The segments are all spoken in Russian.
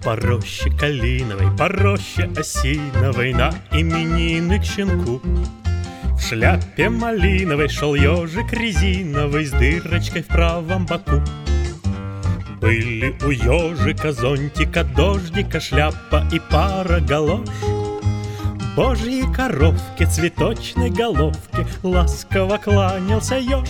По роще калиновой, по роще осиновой на именины к щенку. В шляпе малиновой шел ежик резиновый с дырочкой в правом боку. Были у ежика зонтика, дождика, шляпа и пара галош. Божьей коровке, цветочной головке ласково кланялся еж.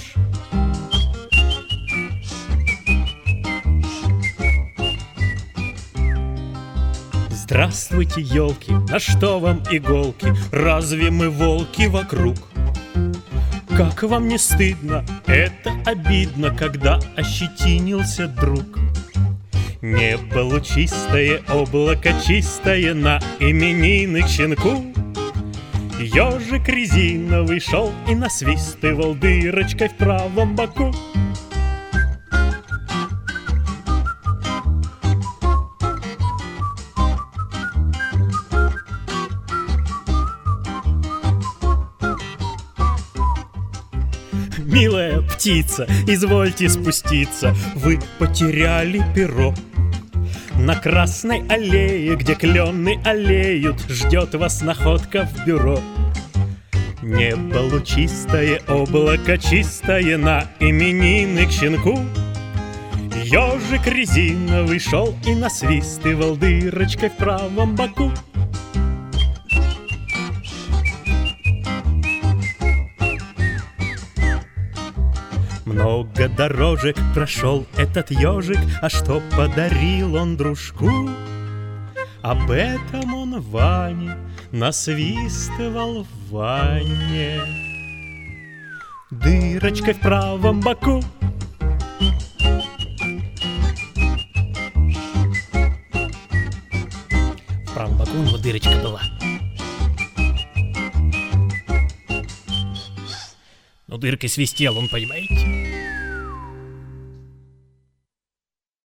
Здравствуйте, елки, на что вам иголки? Разве мы волки вокруг? Как вам не стыдно? Это обидно, когда ощетинился друг. Небо лучистое, облако чистое на именины к щенку. Ежик резиновый шел и насвистывал дырочкой в правом боку. Милая птица, извольте спуститься, вы потеряли перо. На красной аллее, где клены аллеют, ждет вас находка в бюро. Небо лучистое, облако чистое на именины к щенку. Ежик резиновый шел и насвистывал дырочкой в правом боку. Много дорожек прошел этот ежик, а что подарил он дружку? Об этом он Ване насвистывал в ванне дырочкой в правом боку. В правом боку у него дырочка была. Ну, дыркой свистел он, понимаете?